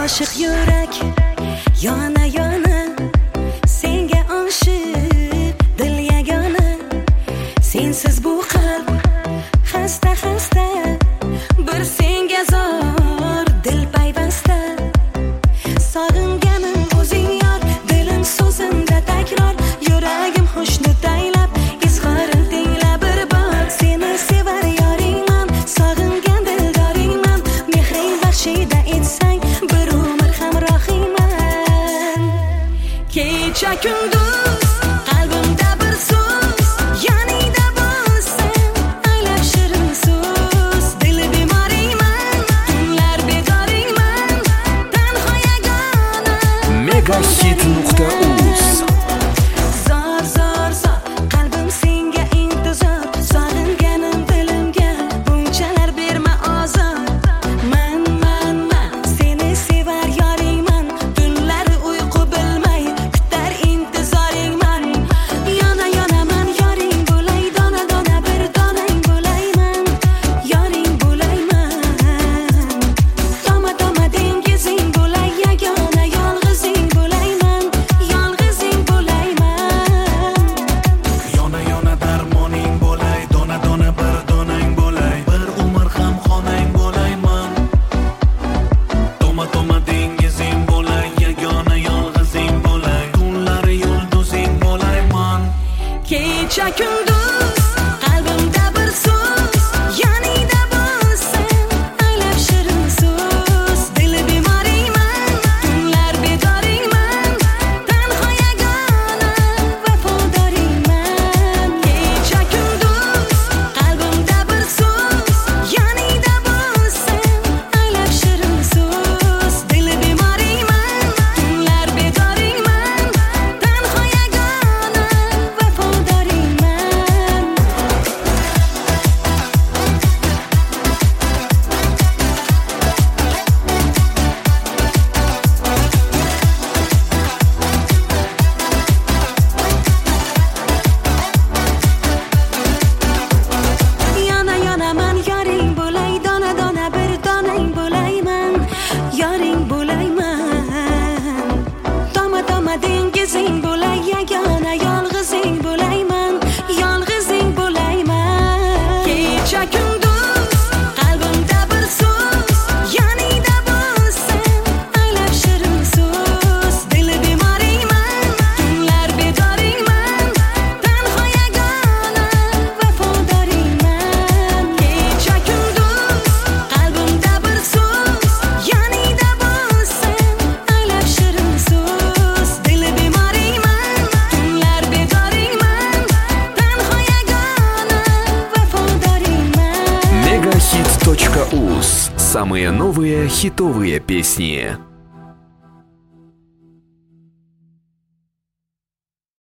oshiq yurak yona yona, senga oshiq dil yagona. Sensiz bu qalb xasta xasta, bir senga zor dil payvasta. Sog'inganim o'zing yor, dilim so'zimda takror, yuragim xushnud aylab, izhorim tinglab bir bor. Seni sevar yoringman, sog'ingan dildoringman, mehring baxshida etsang bir umr hamrohingman. Kecha kunduz qalbimda bir so'z, yoningda bo'lsam aylab shirin so'z. Dil bemoringman, tunlar bedoringman, tanho yagona. Megahit.uz Zor zor zor qalbim senga intizor, sog'inganim dilimga bunchalar berma ozor. Man seni sevar yoringman, tunlar uyqu bilmay kutar intizoringman. Yona yonaman yoring bo'lay, dona dona bir donang bo'layman, yoring bo'layman. Toma toma dengizing bo'lay, yagona yolg'izing bo'layman, yolg'izing bo'layman. Yona yona darmoning bo'lay, dona dona bir donang bo'lay, bir umr ham xonang bo'layman. Toma toma dengizing bo'lay, yagona yolg'izing bo'lay, tunlari yulduzing bo'layman. Kecha kunduz qalbimda bir so'z, yoningda bo'lsam aylab shirin so'z. Dil bemoringman, tunlar bedoringman, tanho yagona vafodoringman. Kecha kunduz qalbimda bir so'z, yoningda bo'lsam aylab shirin so'z. Dil bemoringman, tunlar bedoringman, tanho yagona vafodoringman. Yona yonaman yoring bo'lay, dona dona bir donang bo'layman, yoring bo'layman. Toma toma dengizing bo'lay, yagona yolg'izing bo'layman, yolg'izing bo'layman. Kecha kunduz qalbimda bir so'z, yoningda bo'lsam aylab shirin so'z. Dil bemoringman, tunlar bedoringman, tanho yagona vafodoringman. Kecha kunduz qalbimda bir so'z, yoningda bo'lsam aylab shirin so'z. Dil bemoringman, tunlar bedoringman, tanho yagona vafodoringman. Megahit.uz. Самые новые хитовые песни.